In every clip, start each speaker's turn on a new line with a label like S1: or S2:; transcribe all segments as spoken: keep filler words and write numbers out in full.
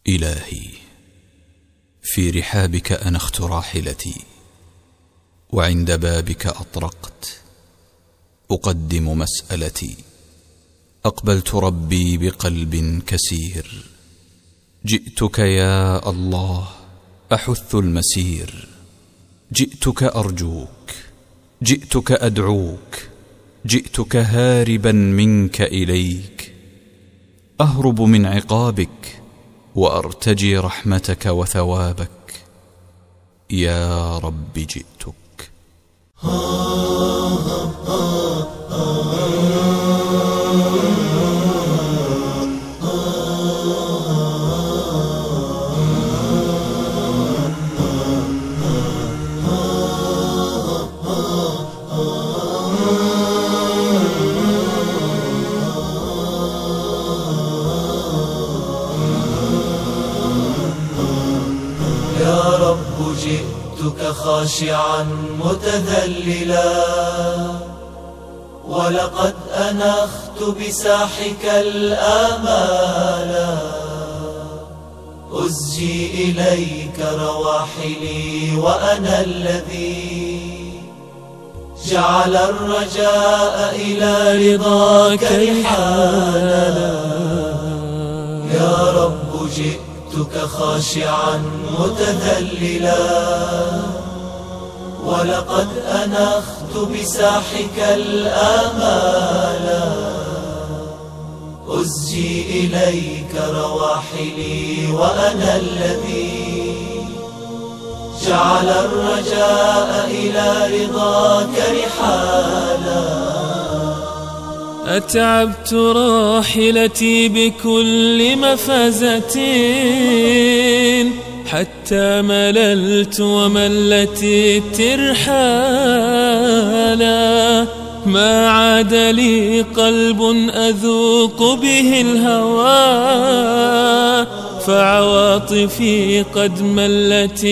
S1: إلهي، في رحابك أنخت راحلتي، وعند بابك أطرقت أقدم مسألتي. أقبلت ربي بقلب كسير، جئتك يا الله أحث المسير. جئتك أرجوك، جئتك أدعوك، جئتك هاربا منك إليك. أهرب من عقابك وأرتجي رحمتك وثوابك. يا رب جئتك.
S2: يا رب جئتك خاشعا متذللا، ولقد أنخت بساحك الآمالا. أزجي إليك رواحلي وأنا الذي جعل الرجاء إلى رضاك رحالا. يا رب جئتك خاشعا متذللا، ولقد أنخت بساحك الآمالا. أزجي إليك رواحلي وأنا الذي جعل الرجاء إلى رضاك رحالا.
S3: أتعبت راحلتي بكل مفازة، حتى مللت وملت الترحالا. ما عاد لي قلب أذوق به الهوى، فعواطفي قد ملت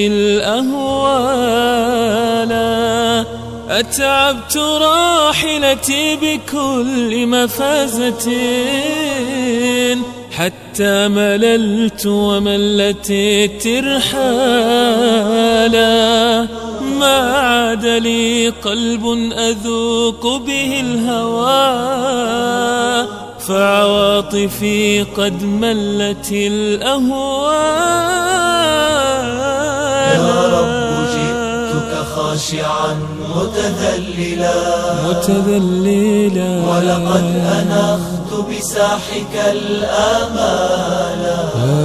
S3: الأهوالا. أتعبت راحلتي بكل مفازة، حتى مللت وملت الترحالا. ما عاد لي قلب أذوق به الهوى، فعواطفي قد ملت الأهوالا.
S2: يا رب جئتك خاشعا متذللا،
S3: متذللا،
S2: ولقد أنخت بساحك الآمالا.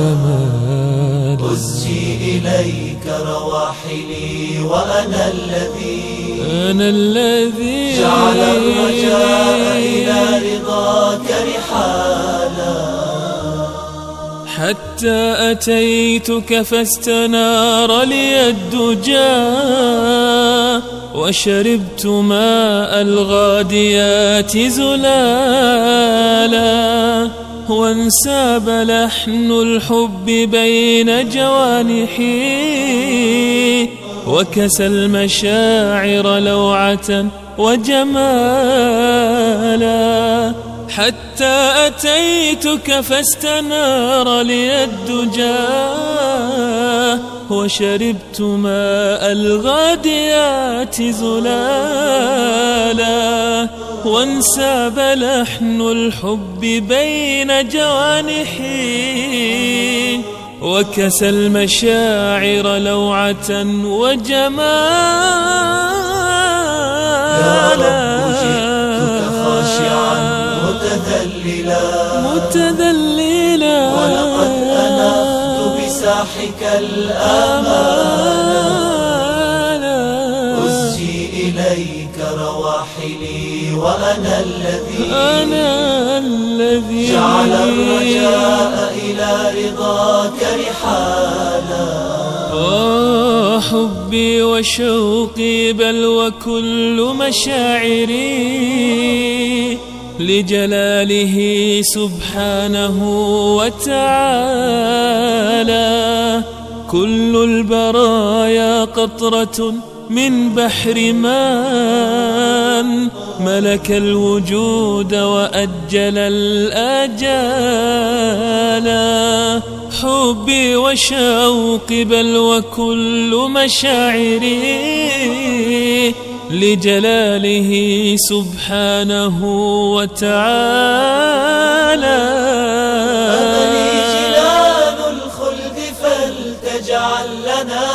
S2: أزجي إليك رواحلي وأنا الذي
S3: أنا الذي
S2: جعل الرجاء إلى رضاك رحالا.
S3: حتى أتيتك فاستنار لي الدجى، وشربت ماء الغاديات زلالا. وانساب لحن الحب بين جوانحي، وكسى المشاعر لوعة وجمالا. حتى أتيتك فاستنار لي الدجى، وشربت ماء الغاديات زلالا. وانساب لحن الحب بين جوانحي، وكسى المشاعر لوعة وجمالا.
S2: يا رب جئتك خاشعا متذللا،
S3: متذللا،
S2: ولقد أنخت بساحك الآمالا. أزجي إليك رواحلي وأنا الذي
S3: أنا الذي
S2: جعل الرجاء إلى رضاك رحالا.
S3: حبي وشوقي بل وكل مشاعري لجلاله سبحانه وتعالى. كل البرايا قطرة من بحر مان، ملك الوجود وأجل الآجال. حبي وشوقي بل وكل مشاعري لجلاله سبحانه وتعالى.
S2: أملي جنان الخلد فلتجعل لنا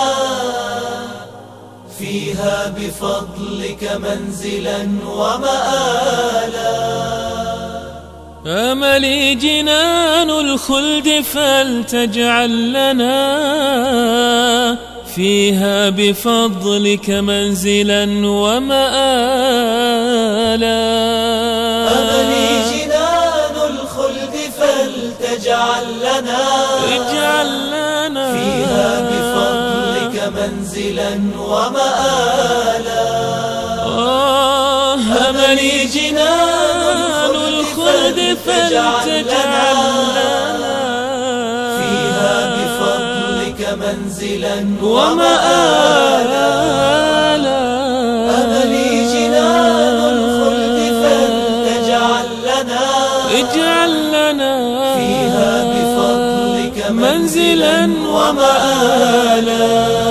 S2: فيها بفضلك منزلا ومآلا.
S3: أملي جنان الخلد فلتجعل لنا فيها بفضلك منزلا ومآلا.
S2: أملي جنان الخلد فلتجعل لنا
S3: اجعل لنا
S2: فيها بفضلك منزلا ومآلا.
S3: آه أملي جنان الخلد فلتجعل لنا
S2: فيها بفضلك منزلا
S3: ومآلا.
S2: أملي جنان الخلد فلتجعل لنا
S3: اجعل لنا
S2: فيها بفضلك
S3: منزلا ومآلا.